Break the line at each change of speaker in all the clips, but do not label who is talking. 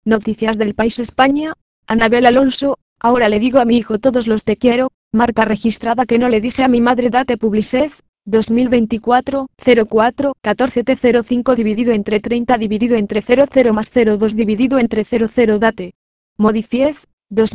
Noticias del País España. Anabel Alonso, ahora le digo a mi hijo todos los te quiero, marca registrada que no le dije a mi madre date publicez, 2024, 04, 14 T05 dividido entre 30 dividido entre 00 más 02 dividido entre 00 date. Modifiez,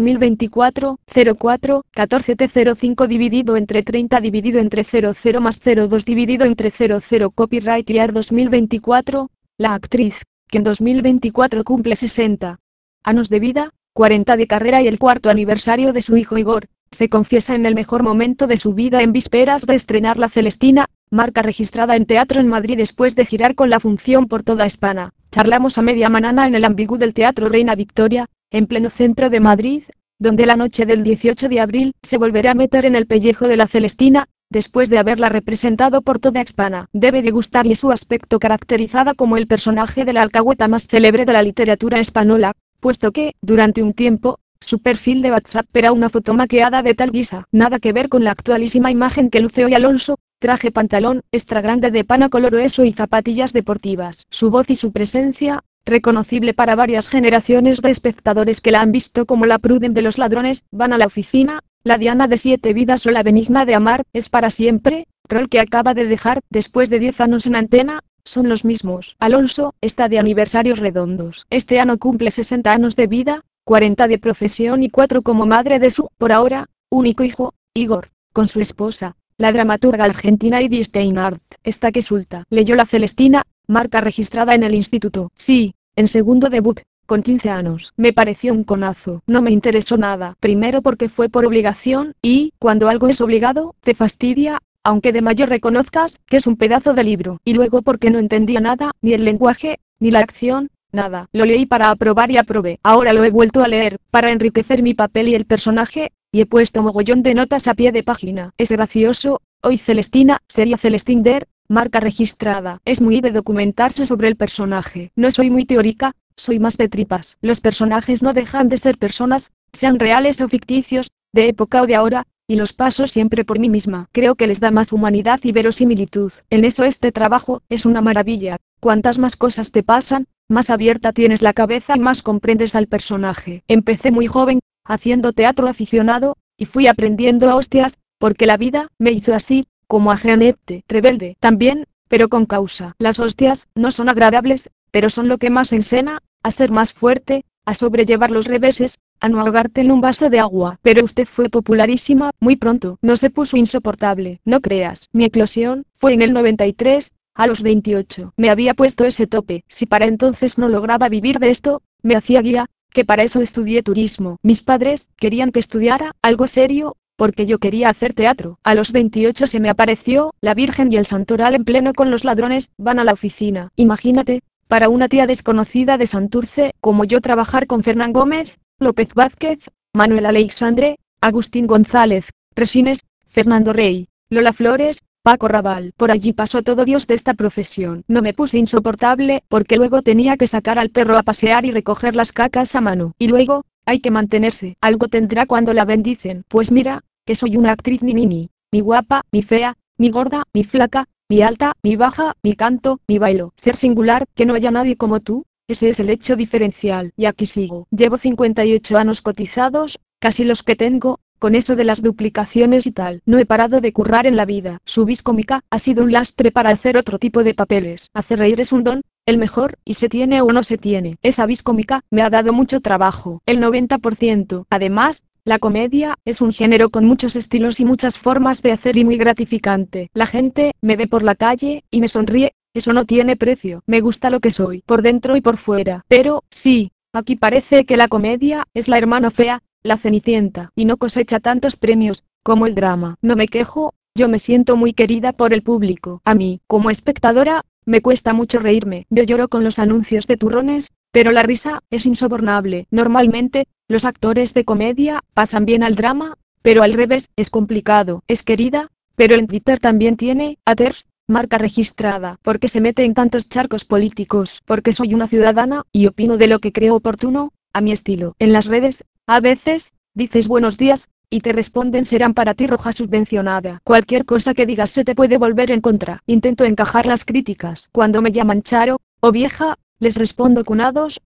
2024, 04, 14 T05 dividido entre 30 dividido entre 00 más 02 dividido entre 00 Copyright Year 2024, la actriz, que en 2024 cumple 60 años de vida, 40 de carrera y el cuarto aniversario de su hijo Igor, se confiesa en el mejor momento de su vida en vísperas de estrenar La Celestina, marca registrada en teatro en Madrid después de girar con la función por toda España. Charlamos a media mañana en el ambigú del Teatro Reina Victoria, en pleno centro de Madrid, donde la noche del 18 de abril se volverá a meter en el pellejo de La Celestina, después de haberla representado por toda España. Debe de gustarle su aspecto caracterizada como el personaje de la alcahueta más célebre de la literatura española, puesto que, durante un tiempo, su perfil de WhatsApp era una foto maqueada de tal guisa, nada que ver con la actualísima imagen que luce hoy Alonso, traje pantalón, extra grande de pana color hueso y zapatillas deportivas. Su voz y su presencia, reconocible para varias generaciones de espectadores que la han visto como la Pruden de los ladrones, van a la oficina, la Diana de 7 vidas o la Benigna de Amar, es para siempre, rol que acaba de dejar, después de 10 años en antena, son los mismos. Alonso, está de aniversarios redondos. Este año cumple 60 años de vida, 40 de profesión y 4 como madre de su, por ahora, único hijo, Igor, con su esposa, la dramaturga argentina Edith Steinhardt. Esta que sulta. Leyó La Celestina, marca registrada en el instituto. Sí, en segundo debut, con 15 años. Me pareció un conazo. No me interesó nada. Primero porque fue por obligación, y, cuando algo es obligado, te fastidia, aunque de mayor reconozcas que es un pedazo de libro. Y luego porque no entendía nada, ni el lenguaje, ni la acción. Nada, lo leí para aprobar y aprobé. Ahora lo he vuelto a leer, para enriquecer mi papel y el personaje, y he puesto mogollón de notas a pie de página. Es gracioso, hoy Celestina, sería Celestinder, marca registrada. Es muy de documentarse sobre el personaje. No soy muy teórica, soy más de tripas. Los personajes no dejan de ser personas, sean reales o ficticios, de época o de ahora, y los paso siempre por mí misma. Creo que les da más humanidad y verosimilitud. En eso este trabajo es una maravilla. Cuantas más cosas te pasan, más abierta tienes la cabeza y más comprendes al personaje. Empecé muy joven, haciendo teatro aficionado, y fui aprendiendo a hostias, porque la vida me hizo así, como a Jeanette, rebelde también, pero con causa. Las hostias no son agradables, pero son lo que más enseña, a ser más fuerte, a sobrellevar los reveses, a no ahogarte en un vaso de agua. Pero usted fue popularísima, muy pronto. No se puso insoportable. No creas. Mi eclosión fue en el 93, a los 28. Me había puesto ese tope. Si para entonces no lograba vivir de esto, me hacía guía, que para eso estudié turismo. Mis padres querían que estudiara algo serio, porque yo quería hacer teatro. A los 28 se me apareció la Virgen y el Santoral en pleno con los ladrones, van a la oficina. Imagínate, para una tía desconocida de Santurce, como yo trabajar con Fernán Gómez, López Vázquez, Manuel Aleixandre, Agustín González, Resines, Fernando Rey, Lola Flores, Paco Raval. Por allí pasó todo Dios de esta profesión. No me puse insoportable, porque luego tenía que sacar al perro a pasear y recoger las cacas a mano. Y luego, hay que mantenerse. Algo tendrá cuando la bendicen. Pues mira, que soy una actriz ni guapa, ni fea, ni gorda, ni flaca, ni alta, ni baja, ni canto, ni bailo. Ser singular, que no haya nadie como tú, ese es el hecho diferencial. Y aquí sigo. Llevo 58 años cotizados, casi los que tengo, con eso de las duplicaciones y tal. No he parado de currar en la vida. Su vis cómica ha sido un lastre para hacer otro tipo de papeles. Hacer reír es un don, el mejor, y se tiene o no se tiene. Esa vis cómica me ha dado mucho trabajo, el 90%. Además, la comedia es un género con muchos estilos y muchas formas de hacer y muy gratificante. La gente me ve por la calle y me sonríe, eso no tiene precio. Me gusta lo que soy, por dentro y por fuera. Pero, sí, aquí parece que la comedia es la hermana fea, la Cenicienta, y no cosecha tantos premios como el drama. No me quejo, yo me siento muy querida por el público. A mí, como espectadora, me cuesta mucho reírme. Yo lloro con los anuncios de turrones, pero la risa es insobornable. Normalmente, los actores de comedia pasan bien al drama, pero al revés, es complicado. Es querida, pero en Twitter también tiene haters, marca registrada, porque se mete en tantos charcos políticos, porque soy una ciudadana, y opino de lo que creo oportuno, a mi estilo. En las redes, a veces, dices buenos días, y te responden serán para ti roja subvencionada. Cualquier cosa que digas se te puede volver en contra. Intento encajar las críticas. Cuando me llaman charo, o vieja, les respondo cunados,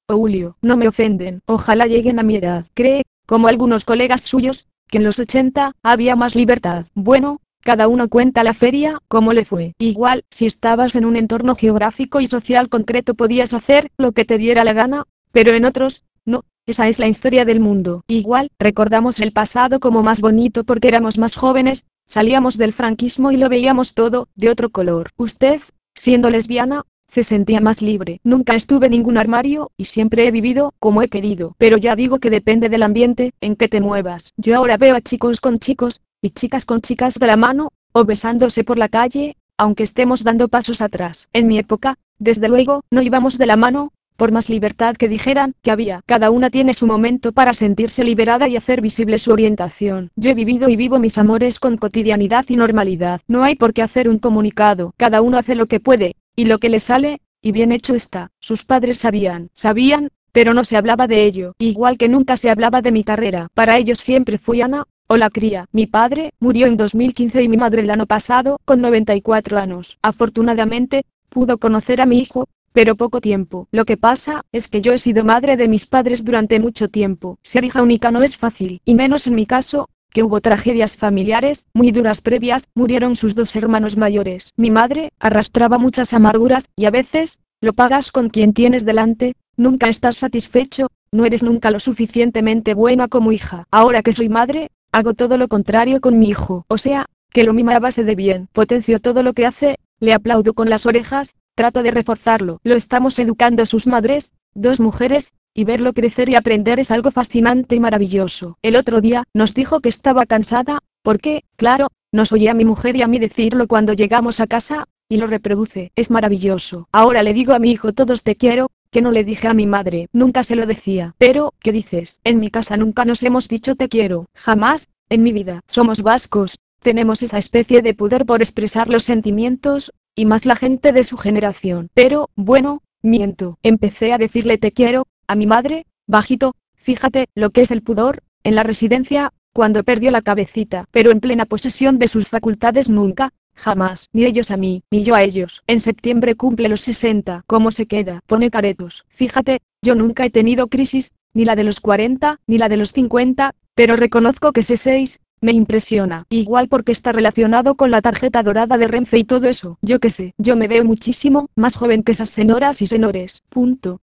o Julio, no me ofenden, ojalá lleguen a mi edad. Cree, como algunos colegas suyos, que en los 80 había más libertad. Bueno, cada uno cuenta la feria, cómo le fue. Igual, si estabas en un entorno geográfico y social concreto podías hacer lo que te diera la gana, pero en otros, no. Esa es la historia del mundo. Igual, recordamos el pasado como más bonito porque éramos más jóvenes, salíamos del franquismo y lo veíamos todo, de otro color. Usted, siendo lesbiana, se sentía más libre. Nunca estuve en ningún armario, y siempre he vivido como he querido. Pero ya digo que depende del ambiente en que te muevas. Yo ahora veo a chicos con chicos, y chicas con chicas de la mano, o besándose por la calle, aunque estemos dando pasos atrás. En mi época, desde luego, no íbamos de la mano, por más libertad que dijeran que había. Cada una tiene su momento para sentirse liberada y hacer visible su orientación. Yo he vivido y vivo mis amores con cotidianidad y normalidad. No hay por qué hacer un comunicado. Cada uno hace lo que puede, y lo que le sale, y bien hecho está. Sus padres sabían, pero no se hablaba de ello. Igual que nunca se hablaba de mi carrera. Para ellos siempre fui Ana, o la cría. Mi padre murió en 2015 y mi madre el año pasado, con 94 años. Afortunadamente, pudo conocer a mi hijo, pero poco tiempo. Lo que pasa, es que yo he sido madre de mis padres durante mucho tiempo. Ser hija única no es fácil, y menos en mi caso, que hubo tragedias familiares, muy duras previas, murieron sus dos hermanos mayores. Mi madre, arrastraba muchas amarguras, y a veces, lo pagas con quien tienes delante, nunca estás satisfecho, no eres nunca lo suficientemente buena como hija. Ahora que soy madre, hago todo lo contrario con mi hijo. O sea, que lo mimo a base de bien. Potencio todo lo que hace, le aplaudo con las orejas, trato de reforzarlo. Lo estamos educando sus madres, dos mujeres, y verlo crecer y aprender es algo fascinante y maravilloso. El otro día, nos dijo que estaba cansada, porque, claro, nos oye a mi mujer y a mí decirlo cuando llegamos a casa, y lo reproduce. Es maravilloso. Ahora le digo a mi hijo todos te quiero, que no le dije a mi madre. Nunca se lo decía. Pero, ¿qué dices? En mi casa nunca nos hemos dicho te quiero. Jamás, en mi vida. Somos vascos. Tenemos esa especie de pudor por expresar los sentimientos, y más la gente de su generación. Pero, bueno, miento. Empecé a decirle te quiero, a mi madre, bajito, fíjate lo que es el pudor, en la residencia, cuando perdió la cabecita, pero en plena posesión de sus facultades nunca, jamás, ni ellos a mí, ni yo a ellos. En septiembre cumple los 60, ¿cómo se queda? Pone caretos. Fíjate, yo nunca he tenido crisis, ni la de los 40, ni la de los 50, pero reconozco que ese 6, me impresiona. Igual porque está relacionado con la tarjeta dorada de Renfe y todo eso. Yo qué sé, yo me veo muchísimo más joven que esas señoras y señores. Punto.